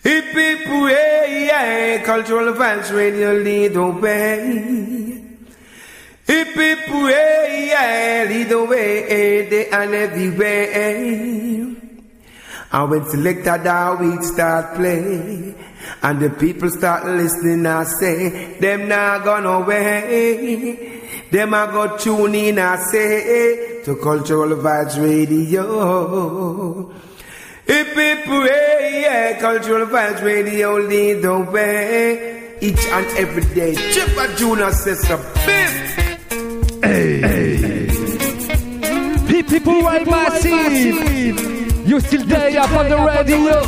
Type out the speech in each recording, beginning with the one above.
Hip hip hooray, yeah, Cultural Vibes Radio lead the way. Hip hip hooray, yeah, lead the way, day and every way. And when selected that we start play, and the people start listening, I say, them not gone away. Them a go tune in, I say, to Cultural Vibes Radio. Hip hip hooray, yeah, Cultural Vibes Radio lead the way. Each and every day, Chipper Junior says a bit. Hey. Hip hip hooray massive. You still there up on the radio.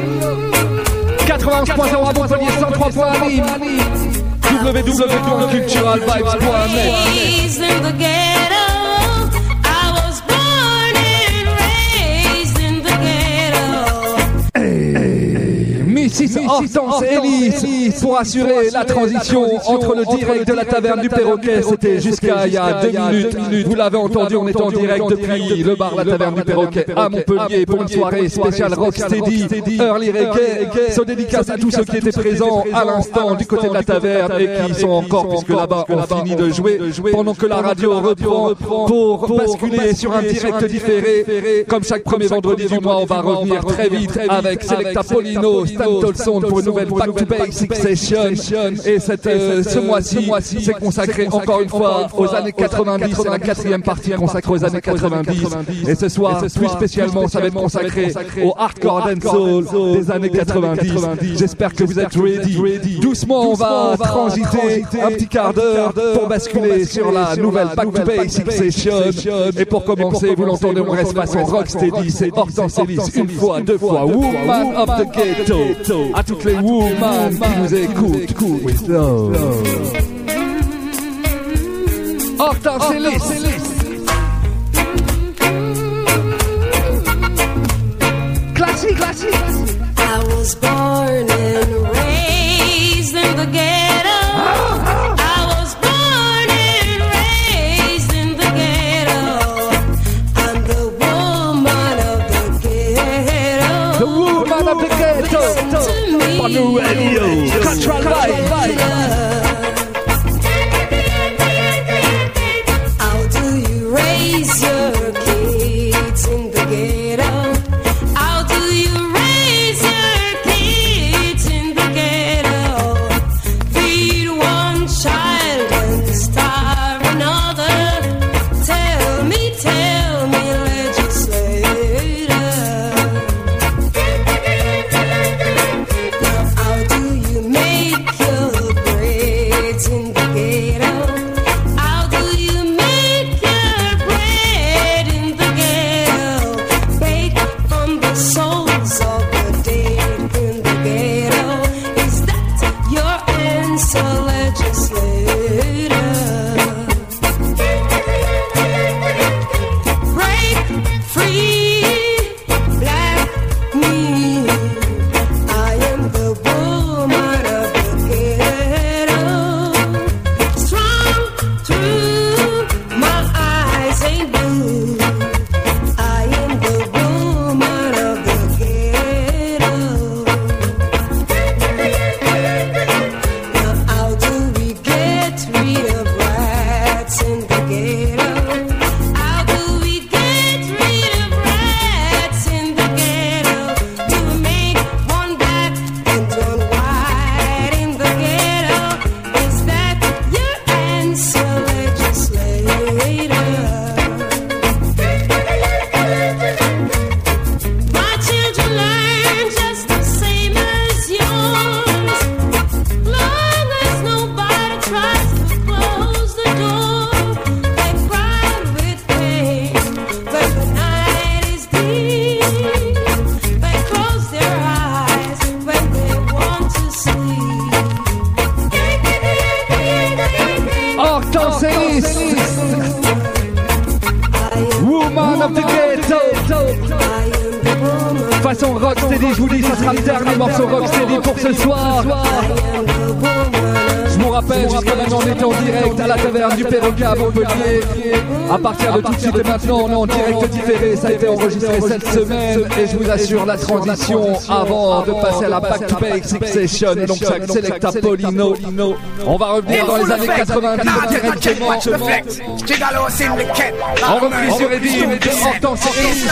91.0 à Montpellier, 103.1 à Nîmes. www.culturalvibes.net. Mrs. Hortense Ellis pour assurer la transition entre le direct de la taverne du Perroquet. C'était jusqu'à il y a 2 minutes. Vous l'avez entendu, on est en direct depuis le bar La Taverne du Perroquet à Montpellier pour une soirée spéciale Rocksteady, Early Reggae. So dédicace à tous ceux qui étaient présents à l'instant du côté de la taverne et qui sont encore, puisque là-bas on finit de jouer pendant que la radio reprend pour basculer sur un direct différé. Comme chaque premier vendredi du mois, on va revenir très vite avec Selecta Polino, Tolson pour une nouvelle Back to Basics Session. Et ce mois-ci, c'est consacré encore une fois aux années 90. C'est la 4e partie consacrée aux années 90. Et ce soir, plus spécialement, ça va être consacré au hardcore dancehall des années 90. J'espère que vous êtes ready. Doucement, on va transiter un petit quart d'heure pour basculer sur la nouvelle Back to Basics Session. Et pour commencer, vous l'entendez, on reste façon Rocksteady. C'est Hortense Ellis, une fois, deux fois, Woman of the Ghetto. À toutes les women qui nous écoutent, with love. Hortense Ellis. Classique. I was born and raised in the ghetto. I was born and raised in the ghetto. I'm the woman of the ghetto. The woman of the ghetto. On the radio, Cultural Vibes. How do you raise your kids in the ghetto? How do you raise your kids in the ghetto? Feed one child and starve another. Tell me, legislator. Now, how do you make your grade? Façon rocksteady, je vous dis, ça sera le dernier morceau rocksteady pour ce soir. Je vous rappelle, jusqu'à maintenant on était en direct à la taverne du Perroquet à Montpellier. À partir de tout de suite et maintenant on est en direct différé. Ça a été enregistré cette semaine et je vous assure la transition avant de passer à la back-to-back session. Donc ça Selecta Polino. On va revenir dans les années 90 directement. En reprise sur Eddie de Hortense Série.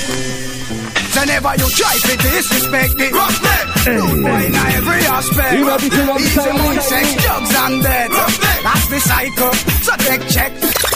Whenever you try to disrespect it, rude boy in every aspect. Easy money, sex, drugs and death. That's the cycle, so take check.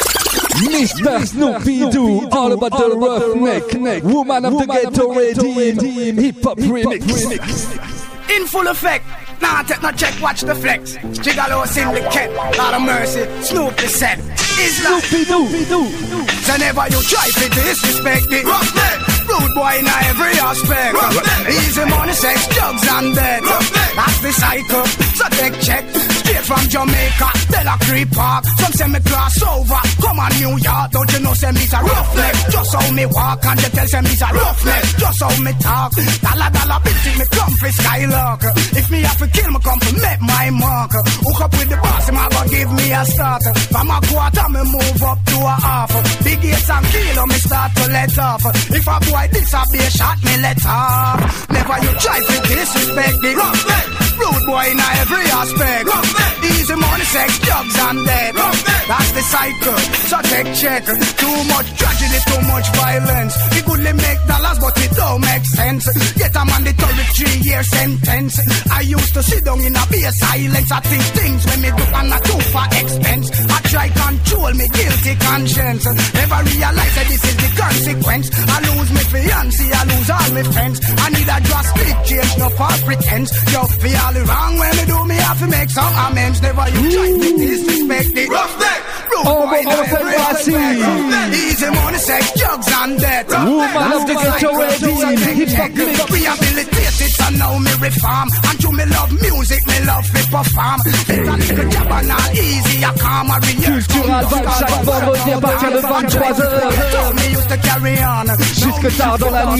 Mr. Snoopy Doo, all about the roughneck, woman of the ghetto redeem, hip-hop remix. In full effect. Nah, take no check, watch the flex. Gigolo syndicate, lot of mercy, Snoopy said. Islam. Snoopy Doo. Whenever you try to disrespect it, rude boy in every aspect. Easy money, sex, drugs and death. That's the cycle, so take check. Straight from Jamaica, Dela Creek Park. Some say me cross over, come on New York. Don't you know say me's a roughneck? Just how me walk and you tell say me's a roughneck. Just how me talk, dollar bill till me come for Skylark. If me have to kill me come to make my mark. Hook up with the boss, him a go give me a start. From a quarter me move up to a half. Big gates and kilo me start to let off. If a boy this a be a shot me let off. Never you try to disrespect the roughneck. Rude boy in every aspect. Easy money, sex, drugs and death. That's the cycle, so take check. Too much tragedy, too much violence. It could make dollars but it don't make sense. Get a mandatory 3-year sentence. I used to sit down in a be a silence. I think things when me do and not too far expense. I try control me guilty conscience. Never realize that this is the consequence. I lose me fiancé, I lose all my friends. I need a drastic change, no false pretense. Yo, for all the wrong when me do me have to make some amends. Never you try to disrespect it. Roughneck, rude boy, every aspect. Easy money, sex, drugs and death. Woman of the ghetto redeem, rehabilitated, so now me reform. And to me love music, me love me perform. It's a little job and not easy, I can't marry you. Cultural Vibe chaque vendredi à partir de 23h. Me used to carry on. Jusque tard dans la nuit,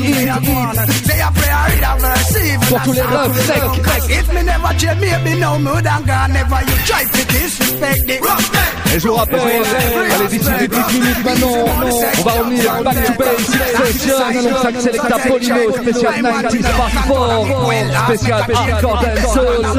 pour tous les refs. If me never change, maybe no mood and gone. Never you try to disrespect it. Et je vous rappelle, allez d'ici des petites minutes maintenant, on va revenir back to basic session, donc ça Selecta Polino, spécial 90s Party 4, spécial hardcore dancehall.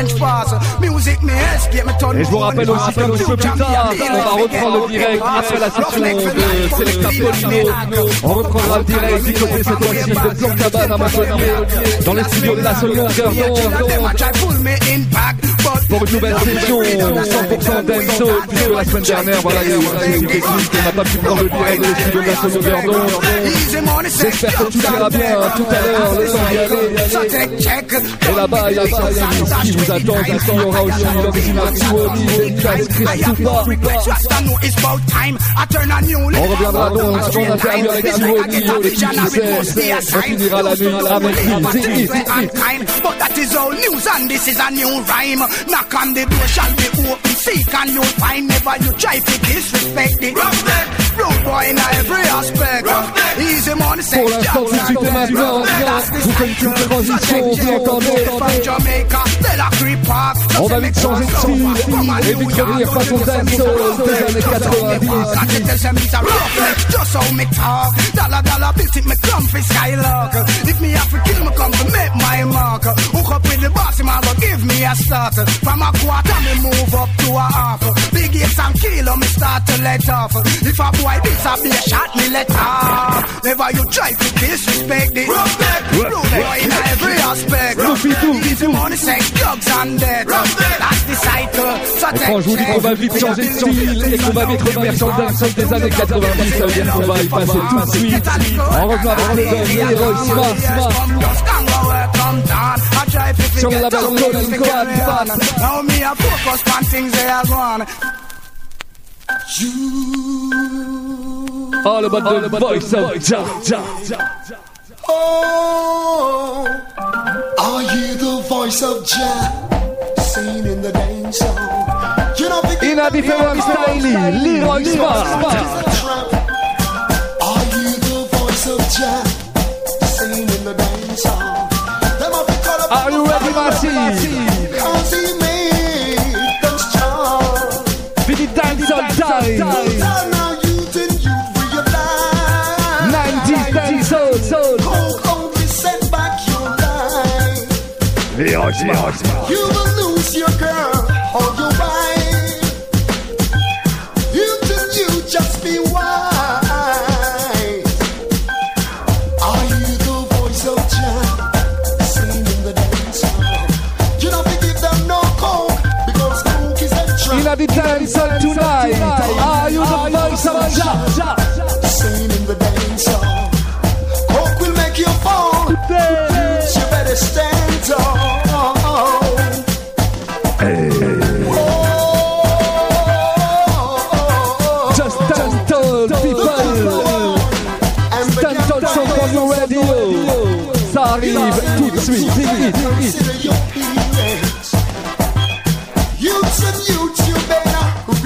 Et je vous rappelle aussi qu'un petit peu plus tard, on va reprendre le direct après la session de Selecta Polino. On reprendra le direct du côté cette fois-ci de Plan Cabane à Montpellier, dans les studios de la seule longueur d'onde, pour une nouvelle session 100% dancehall. La semaine dernière, voilà, il y a eu un souci technique, on n'a pas pu prendre le direct des studios de la seule longueur d'onde. J'espère que tout ira bien tout à l'heure, le temps d'y aller. Et là-bas, il y a un qui vous attend, ici il y aura aussi l'original Tiwoni, Denkas, Christopher. On reviendra donc sur mon interview avec Tiwoni, le qui sait, on finira la nuit avec lui. But that is all news and this is a new rhyme. Knock on the door shall be open, seek and you'll find. Never you try to disrespect it. Rude boy in every aspect. Easy money, sex, pour l'instant, tout de suite et maintenant, vous faites une transition, vous entendez. On va vite changer de style et vite revenir façon dancehall des années 90. Just how me talk, dollar bill tip me come for Skylark. If me have to kill me come to make my mark. Hook up with the boss, him a go give me a start. From a quarter me move up to a half. Big gates and kilo me start to let off. If a boy this a be a shot me let off. Never you try to disrespect it. Rude boy in every aspect. Easy money, sex, drugs and death. That's the cycle. So et quand je vous dis qu'on va vite changer de style et qu'on va vite revenir sur le dancehall des années 90, ça veut dire qu'on va y passer tout de suite. En revenant avec le dernier Roy Smart sur le label Golden Quad. Now me a focus on things they are gone. All about the voice of Jah. Oh, are you the voice of Jah? Seen in the dance song. You know, in a different style, Leroy Smart. Are you the voice of Jah? Seen Are you ready, Massive? Cause he made them strong. For the dancehall time. Now youth and youth realize 90s dancehall. Coke only set back your life. You will lose your girl or your wife. Youth and youth just be wise. Are you the voice of Jah? Singing in the dance hall. You don't give them no coke because coke is a drug. In the dancehall tonight. Are you the voice of Jah? Singing in the dance hall. Coke will make you fall. You better stand tall. Just stand tall, people. Stand tall sur Congo Radio. Ça arrive tout de suite. Consider your parents. Youths and youths, you better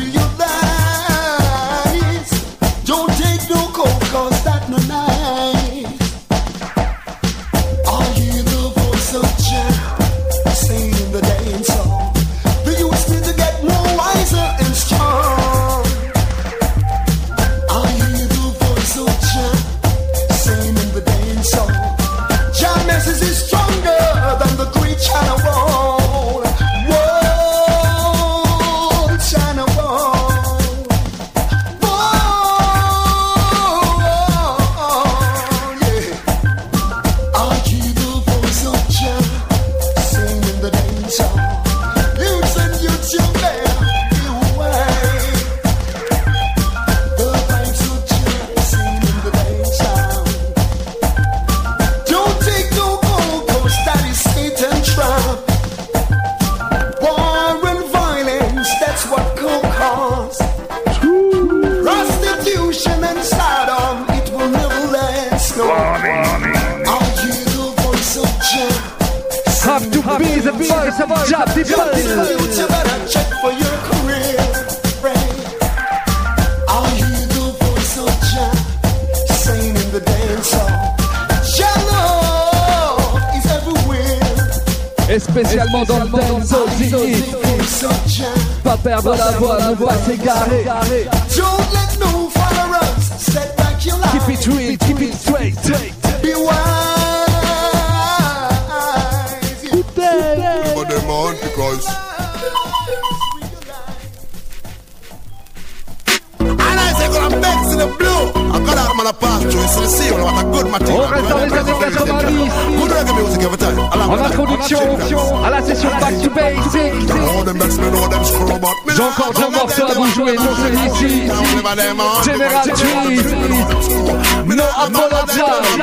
realize. Don't take no coke, cause that no nice. Are you the voice of Jah? Sing in the dance hall. The youths need to get more wiser and strong. Are you the voice of Jah? Sing in the dance hall. Jah message is stronger than the great China wall. Wall, China wall. Wall, yeah. Are you the voice of Jah? Sing in the dance hall. Youths and youths, you better be aware. The vibes of Jah, sing in the dance hall. Don't take no coke, cause that is Satan trap. War and violence, that's what coke cause. Prostitution and Sodom, it will never last. No. Are you the voice of Jah? Have to be the voice of Jah, people. You better check for your career, friend. Are you the voice of Jah? Singing in the dance hall. Jah love is everywhere. Et spécialement dans le dancehall Ziggy. Voice of Jah. Pas perdre la voix, ne pas s'égarer. Don't let no followers set back your life. Keep it real, keep it straight. Be wise. But them on because and I say gonna beg to the blue. I got out man a pass through, so see what a good material. On reste dans les années 90. Good reggae music every time. En introduction à la session Back to Basic. J'ai encore deux morceaux à vous jouer, non celui-ci. General Trees, No Apologize.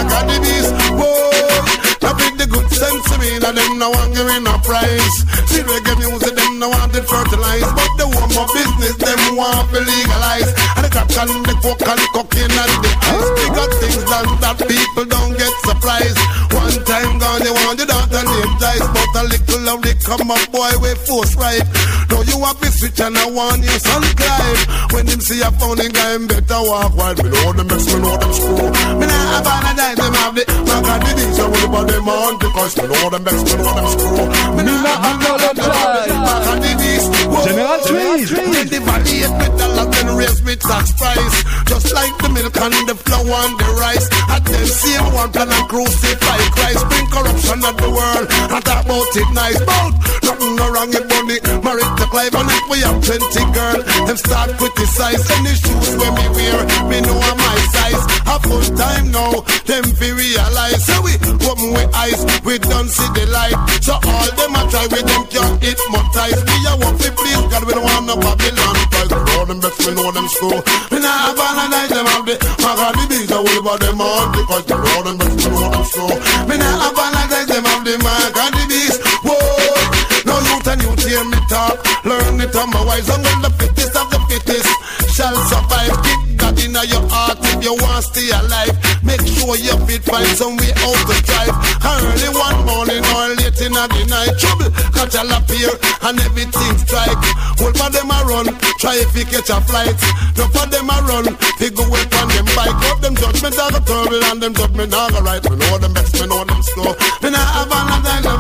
I bring the good sense to me, that them no want giving a prize. See reggae music, them no want it fertilized, but the one more business, them want to legalize. And the crack and the coke and the cocaine and the ice, bigger things than that people don't get surprised. One time gone, they want the daughter named Dice, but a little of they come up, boy, with force right. Now you have to switch and I want your son climb. When them see a funny guy, better walk wide. Me know them mess, me know them screw. Me nah apologize, them have the man got the things I will about them on, because me know them mess, me know them screw. Me nah apologize, man got the things. General Trees. They devaluate me dollars, then raise me tax price. Just like the milk and the flour and the rice. At them same one plan and crucify Christ. Bring corruption at the world and talk about it nice. But nothing no wrong with money. Married to Clive and if we have plenty girl, them start criticize. Any shoes when me wear, me know I'm my size. Have full time now, them fi realize. So we open with eyes, we don't see the light. So all them a try with them can't hypnotize. We a walk fi please God, we don't want no Babylon. Cause we know them best, we know them screw. We nah apologize, them have the got the beats, I will about them on. Because we know them best, we know them screw. We nah apologize, them have the mark and the beast. Whoa, no youth and youth hear me talk. Learn it on my wise, and when the fittest of the fittest shall survive. Keep God in your heart if you want to stay alive. Make sure you fit find some way out to drive. Early one morning or late in the night, trouble catch a appear and everything strike. All for them a run, try if you catch a flight. No for them a run, they go away on them bike. But them judgment are the terrible and them judgment are the right. We know them best, we know them slow. We not have a lot of them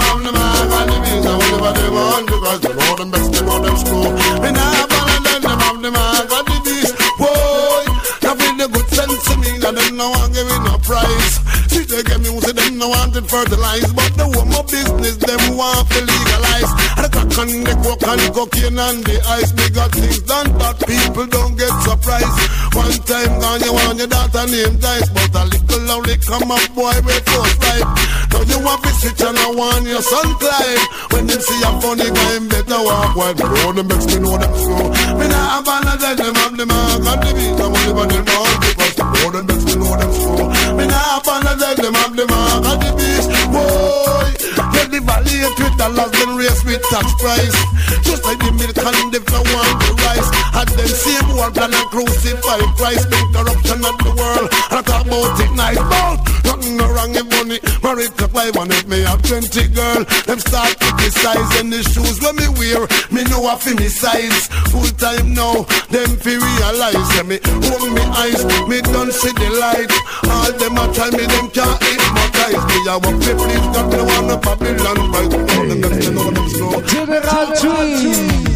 fertilize, but the woman business them want to legalize. And the crack and the coke and the cocaine and the ice, they got things done, but people don't get surprised. One time gone, you want your daughter named Dice, but a little lonely come up, boy, with first life. Now you want to switch and I want your son climb. When them see a funny guy, better walk while the road them makes me know them slow. Me nah apologize, them have the mark on the beat, I'm only on the mark because the road them makes me know them slow. Me nah apologize, them have the mark on the beat, boy. Get the value with dollars, then race with tax price. Just like the milk and the flour and the rice. And them same war plan and crucify Christ. Big corruption of the world, and I talk about it nice, but nothing no wrong if money. Married to 5 and if me have 20 girl, them start criticizing the shoes when me wear. Me know I feel me size. Full time now, them fi realize. Yeah, me own me eyes, me don't see the light. All them a try me, them can't hypnotize me. I want to please God, me want a Babylon right. General Trees.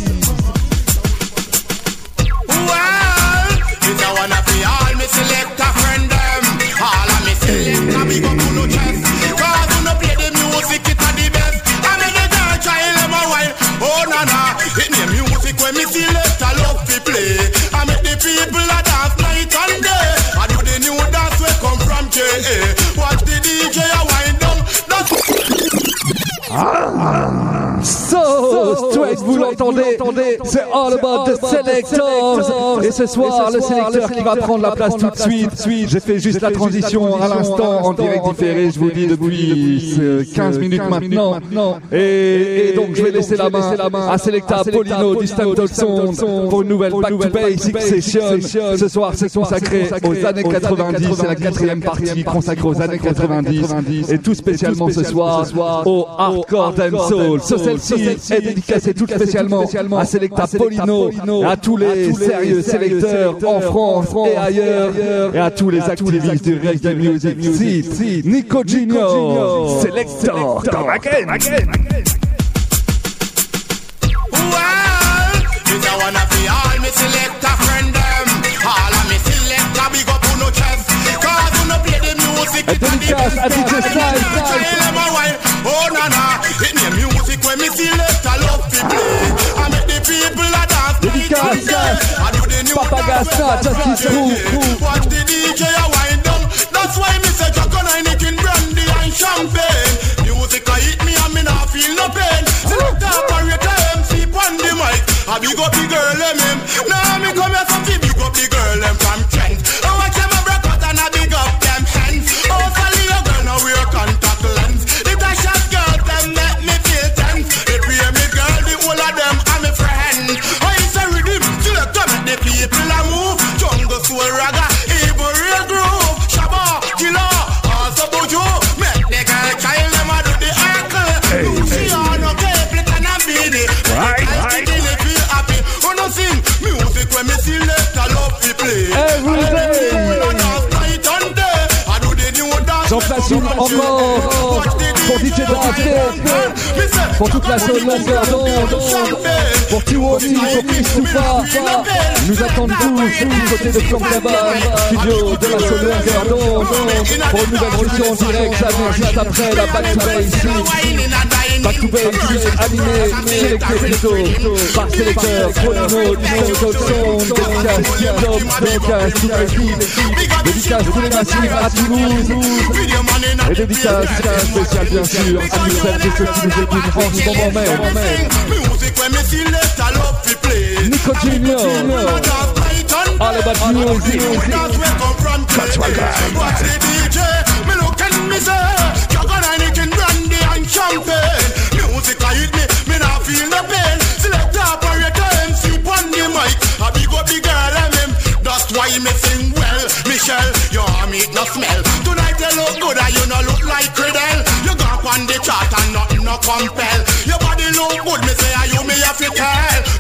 Well, it's a one of the all me select a friend them. All of me select a big up on no chest. Cause you no play the music, it's a the best. I make the girl try them a while. Oh na na, it the music when me select a love to play. I make the people a dance night and day. I do the new dance we come from J.A. Watch the DJ a wind down. So straight, vous l'entendez, c'est All About the Selectors. Et ce soir, le sélecteur qui va prendre la place tout de suite. J'ai fait juste la transition à l'instant en direct différé, je vous dis depuis 15 minutes maintenant. Et donc je vais laisser la main à Selecta Polino du Stanton Sound pour une nouvelle Back to Basics Session. Ce soir, c'est consacré aux années 90. C'est la 4e partie consacrée aux années 90. Et tout spécialement ce soir au Hardcore Dancehall. Celle-ci est dédicacée tout spécialement à Selecta Polino, à tous les sérieux sélecteurs en France et ailleurs, et à tous les activistes du reggae music. Si, Nico Junior, Selector, come again. Well, it's a one of the all me select a friend them. All of me select a big up on no chest. Cause you no play the music, it's a the best. A DJ Style. Oh na na, it the music when me select a love to play. I make the people a dance night and day. I do the new Papa Gasta, Justice Crew. Watch the DJ a wind down. That's why me say Jack and Heineken brandy and champagne. Music a hit me and me not feel no pain. Select a operator MC on the mic. I big up the girl them. Now me come here some big up the girl them from Trent. I watch them a break out and I big up them hands. Oh, Sally a girl now wear contact lens. The Tasha's girl them make me feel tense. They pay me girl, the whole of them are my friend. I say rhythm, select to make the people a move. Jungle soul raga, evil real groove. Shabba, killer, also bojo. Make the girl child them a do the ankle. She on no plate and a beanie. I feel happy when I sing music when me select a love to play. Every day. J'en place une encore pour DJ Dante, pour toute la zone longueur d'onde, pour Tiwoni, pour Christopher. Nous attendons tous du côté de Flamme studio de la zone longueur d'onde, pour une nouvelle session en direct. Ça vient juste après la Back to Basics. Back to Basics animé, sélecté plutôt par sélecteur Polino du Stanton Sound, dédicace toute l'équipe, dédicace tous les massifs à Toulouse. Et dédicace spéciale bien sûr à tous celles et ceux qui nous écoutent en ce moment même. Nico Junior, All About Music. That's right. Watch the DJ, me look and me say, Jack and Heineken brandy and champagne. Music a hit me not feel no pain. Select operator MC on the mic. I big up the girl and him. That's why me sing well. Michelle, your meat no smell. Tonight you look good and you no look like Cradle. You go up on the chart and nothing no compel. Your body look good, me say you me have to tell.